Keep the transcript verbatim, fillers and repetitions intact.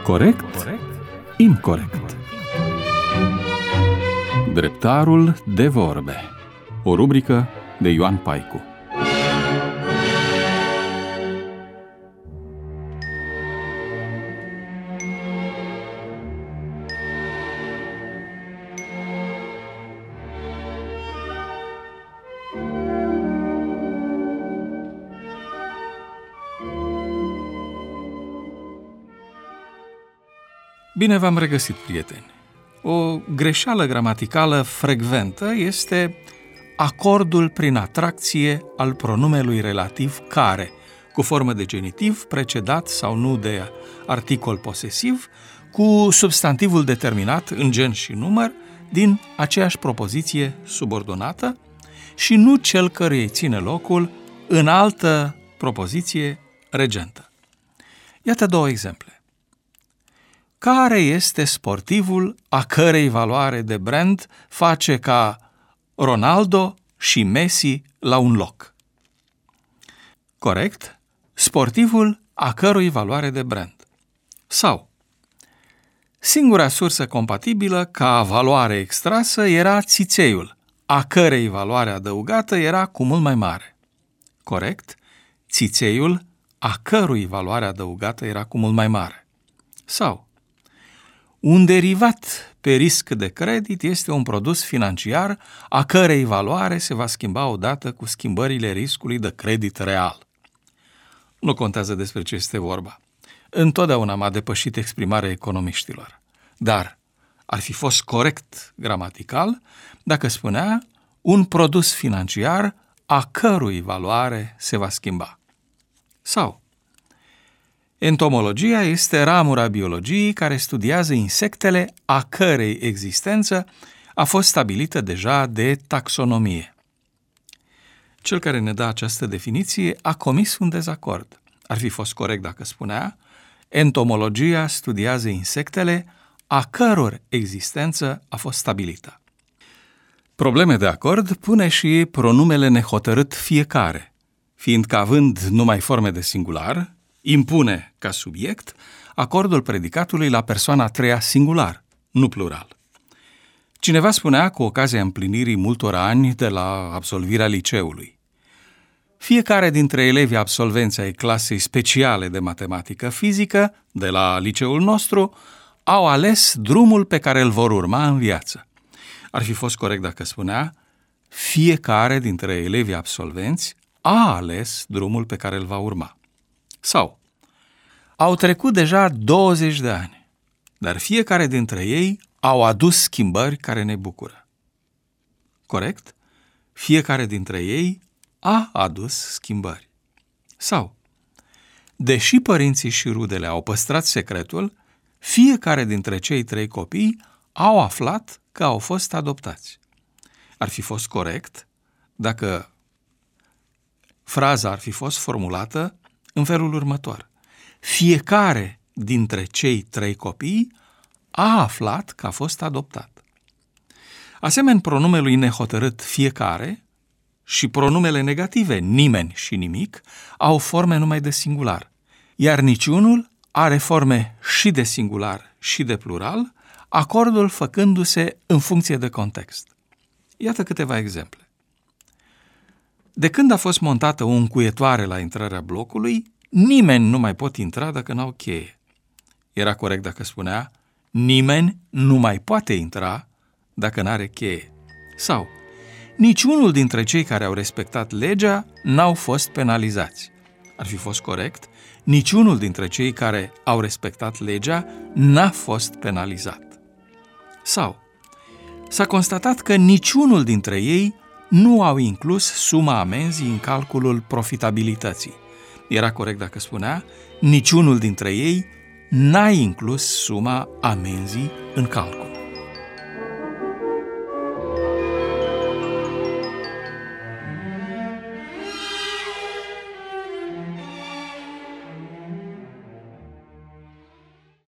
Corect? Incorect. Dreptarul de vorbe. O rubrică de Ioan Paicu. Bine v-am regăsit, prieteni! O greșeală gramaticală frecventă este acordul prin atracție al pronumelui relativ care, cu formă de genitiv, precedat sau nu de articol posesiv, cu substantivul determinat în gen și număr din aceeași propoziție subordonată și nu cel căruia îi ține locul în altă propoziție regentă. Iată două exemple. Care este sportivul a cărei valoare de brand face ca Ronaldo și Messi la un loc? Corect? Sportivul a cărui valoare de brand. Sau, singura sursă compatibilă ca valoare extrasă era țițeiul, a cărei valoare adăugată era cu mult mai mare. Corect? Țițeiul a cărui valoare adăugată era cu mult mai mare. Sau, un derivat pe risc de credit este un produs financiar a cărei valoare se va schimba odată cu schimbările riscului de credit real. Nu contează despre ce este vorba. Întotdeauna m-a depășit exprimarea economiștilor. Dar ar fi fost corect gramatical dacă spunea un produs financiar a cărui valoare se va schimba. Sau, entomologia este ramura biologiei care studiază insectele a cărei existență a fost stabilită deja de taxonomie. Cel care ne dă această definiție a comis un dezacord. Ar fi fost corect dacă spunea entomologia studiază insectele a căror existență a fost stabilită. Probleme de acord pune și pronumele nehotărât fiecare, fiindcă având numai forme de singular, impune ca subiect acordul predicatului la persoana a treia singular, nu plural. Cineva spunea cu ocazia împlinirii multor ani de la absolvirea liceului: fiecare dintre elevii absolvenți ai clasei speciale de matematică fizică de la liceul nostru au ales drumul pe care îl vor urma în viață. Ar fi fost corect dacă spunea fiecare dintre elevii absolvenți a ales drumul pe care îl va urma. Sau, au trecut deja douăzeci de ani, dar fiecare dintre ei au adus schimbări care ne bucură. Corect? Fiecare dintre ei a adus schimbări. Sau, deși părinții și rudele au păstrat secretul, fiecare dintre cei trei copii au aflat că au fost adoptați. Ar fi fost corect dacă fraza ar fi fost formulată în felul următor: fiecare dintre cei trei copii a aflat că a fost adoptat. Asemenea pronumelui nehotărât fiecare și pronumele negative nimeni și nimic au forme numai de singular, iar niciunul are forme și de singular și de plural, acordul făcându-se în funcție de context. Iată câteva exemple. De când a fost montată o încuietoare la intrarea blocului, nimeni nu mai pot intra dacă n-au cheie. Era corect dacă spunea nimeni nu mai poate intra dacă n-are cheie. Sau, niciunul dintre cei care au respectat legea n-au fost penalizați. Ar fi fost corect, niciunul dintre cei care au respectat legea n-a fost penalizat. Sau, s-a constatat că niciunul dintre ei nu au inclus suma amenzii în calculul profitabilității. Era corect dacă spunea niciunul dintre ei n-a inclus suma amenzii în calcul.